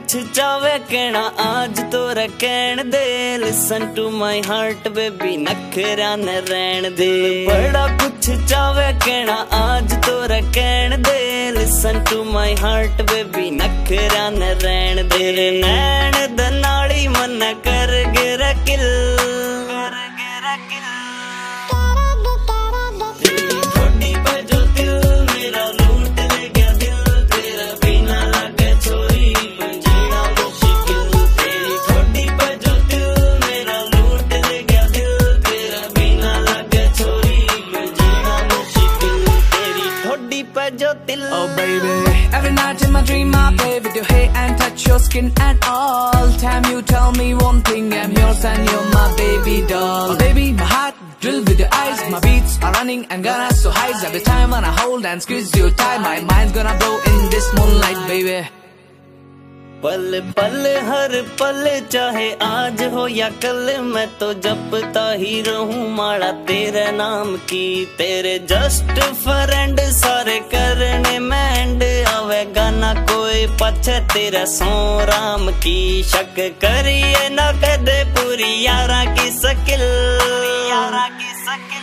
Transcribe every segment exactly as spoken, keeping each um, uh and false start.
कुछ चावे कहना आज तो रखण दे। Listen to my heart baby नखरा न रहन दे। बड़ा कुछ चावे कहना आज तो रखण दे। Listen to my heart baby नखरा न रहन दे। नैन दनाली मन कर गिर किल Oh baby, every night in my dream I play with your hair and touch your skin and all. Time you tell me one thing, I'm yours and you're my baby doll. Oh baby, my heart drilled with your eyes, my beats are running and gonna so high. Every time when I hold and squeeze you tight, my mind's gonna blow in this moonlight, baby. पल पल हर पल चाहे आज हो या कल, मैं तो जपता ही रहूं माड़ा तेरे नाम की। तेरे जस्ट फ्रेंड सारे करने मैंड आवेगा ना कोई पछे तेरा सो राम की। शक करिए ना कदे पूरी यारा की सकिल, यारा की सकिल।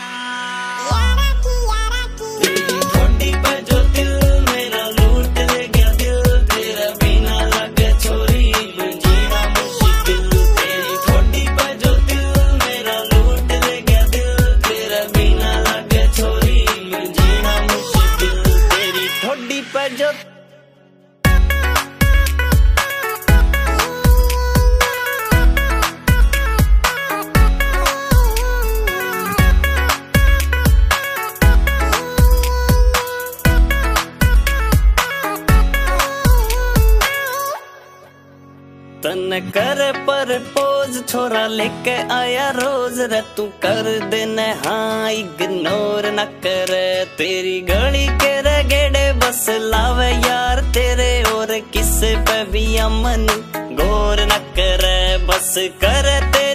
तन कर पर पोज छोरा लेके आया रोज रे। तू कर देने हाँ इग्नोर न कर। तेरी गली के रे गेड़े बस लावे यार तेरे, और किसे पे भी अमन गौर न कर। बस कर तेरे